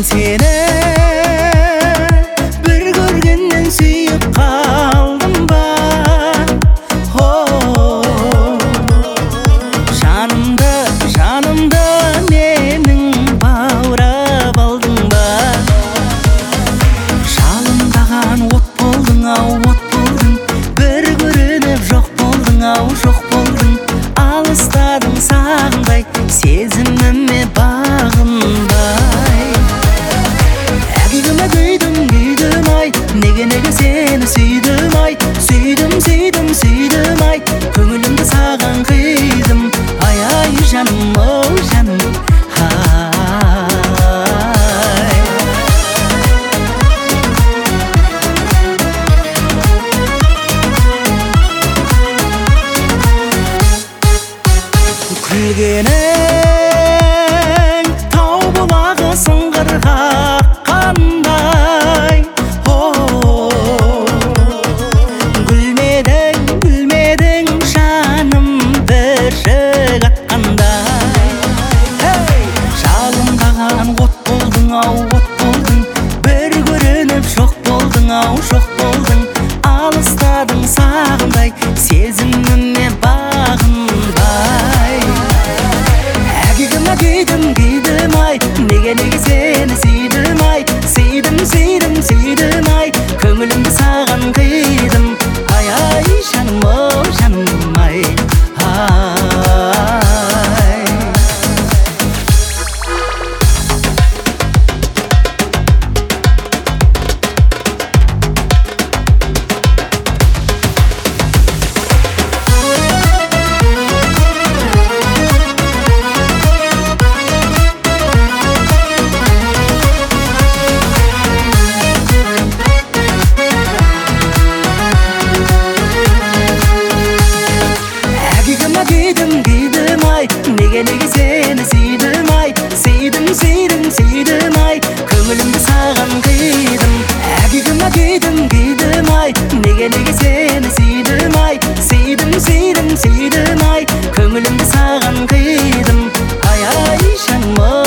seni bir görgenden suyup kaldım ba. Жанымда менің баурап алдың ба. Жалындаған от болдың ау, от болдың. Bir көрініп жоқ болдың ау, жоқ болдың. Алыстадың сағынбай, сезіміме бағынбай. Әгігіме күйдім ай, неге сені сүйдім ай. Сүйдім ай, көңілімді саған қидым. Ай жаным, оу жаным, ай. Күлгенің тау бұлағы сыңғырға қандай. Гүлмедің жаным бір жік атқандай. Жалындаған от болдың ау, от болдың. Bir көрініп жоқ болдың ау, жоқ болдың. Алыстадың сағынбай, сезіміме бағынбай. Әгігіме күйдім ай, неге сені сүйдім ай. Сүйдім ай, көңілімді саған қидым. Ай жаным, оу жаным, ай. Күйдім ай, неге сені сүйдім ай. Сүйдім ай, көңілімді саған қидым. Әгігіме күйдім ай, неге сені сүйдім ай. Сүйдім ай, көңілімді саған қидым. Ай жаным.